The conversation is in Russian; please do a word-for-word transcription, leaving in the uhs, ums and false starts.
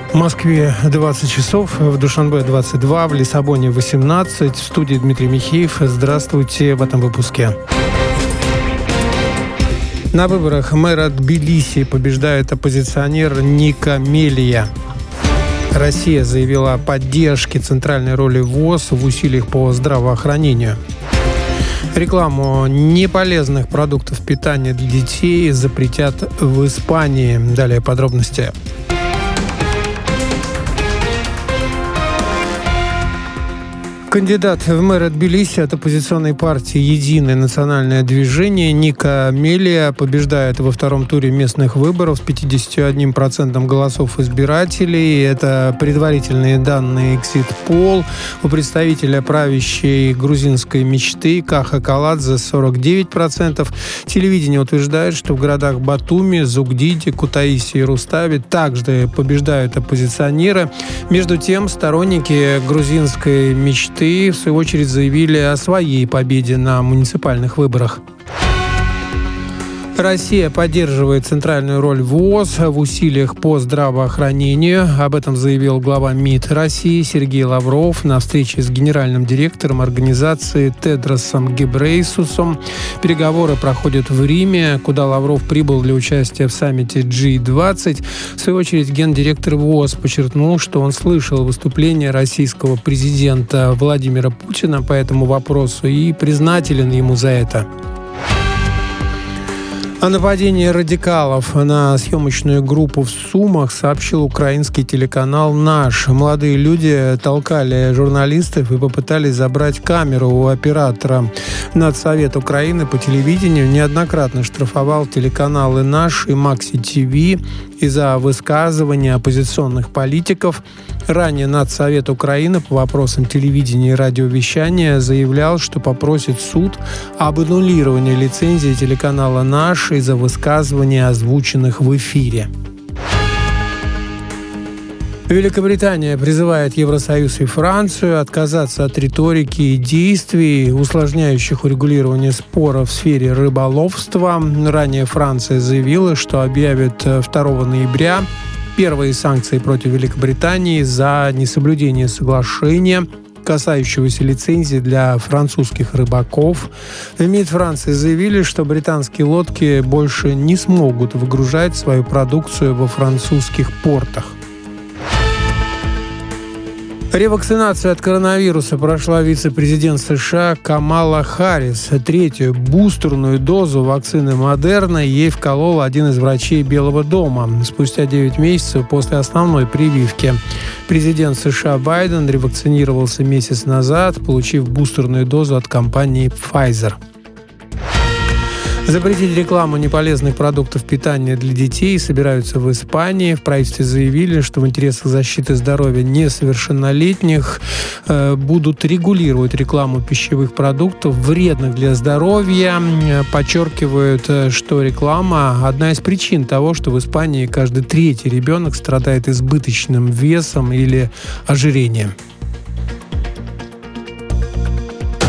В Москве двадцать часов, в Душанбе двадцать два, в Лиссабоне восемнадцать. В студии Дмитрий Михеев. Здравствуйте в этом выпуске. На выборах мэра Тбилиси побеждает оппозиционер Ника Мелия. Россия заявила о поддержке центральной роли ВОЗ в усилиях по здравоохранению. Рекламу неполезных продуктов питания для детей запретят в Испании. Далее подробности. Кандидат в мэры Тбилиси от оппозиционной партии «Единое национальное движение» Ника Мелия побеждает во втором туре местных выборов с пятьдесят один процент голосов избирателей. Это предварительные данные Exit-Poll. У представителя правящей грузинской мечты Каха Каладзе сорок девять процентов. Телевидение утверждает, что в городах Батуми, Зугдиде, Кутаиси и Руставе также побеждают оппозиционеры. Между тем, сторонники грузинской мечты в свою очередь заявили о своей победе на муниципальных выборах. Россия поддерживает центральную роль ВОЗ в усилиях по здравоохранению. Об этом заявил глава МИД России Сергей Лавров на встрече с генеральным директором организации Тедросом Гебрейсусом. Переговоры проходят в Риме, куда Лавров прибыл для участия в саммите джи двадцать. В свою очередь гендиректор ВОЗ подчеркнул, что он слышал выступление российского президента Владимира Путина по этому вопросу и признателен ему за это. О нападении радикалов на съемочную группу в Сумах сообщил украинский телеканал «Наш». Молодые люди толкали журналистов и попытались забрать камеру у оператора. Надсовет Украины по телевидению неоднократно штрафовал телеканалы «Наш» и «Макси ТВ» из-за высказывания оппозиционных политиков. Ранее Надсовет Украины по вопросам телевидения и радиовещания заявлял, что попросит суд об аннулировании лицензии телеканала «Наш» из-за высказываний, озвученных в эфире. Великобритания призывает Евросоюз и Францию отказаться от риторики и действий, усложняющих урегулирование споров в сфере рыболовства. Ранее Франция заявила, что объявит второго ноября первые санкции против Великобритании за несоблюдение соглашения, касающегося лицензии для французских рыбаков. В МИД Франции заявили, что британские лодки больше не смогут выгружать свою продукцию во французских портах. Ревакцинацию от коронавируса прошла вице-президент США Камала Харрис. Третью бустерную дозу вакцины Модерна ей вколол один из врачей Белого дома спустя девять месяцев после основной прививки. Президент США Байден ревакцинировался месяц назад, получив бустерную дозу от компании Pfizer. Запретить рекламу неполезных продуктов питания для детей собираются в Испании. В правительстве заявили, что в интересах защиты здоровья несовершеннолетних э, будут регулировать рекламу пищевых продуктов, вредных для здоровья. Подчеркивают, что реклама – одна из причин того, что в Испании каждый третий ребенок страдает избыточным весом или ожирением.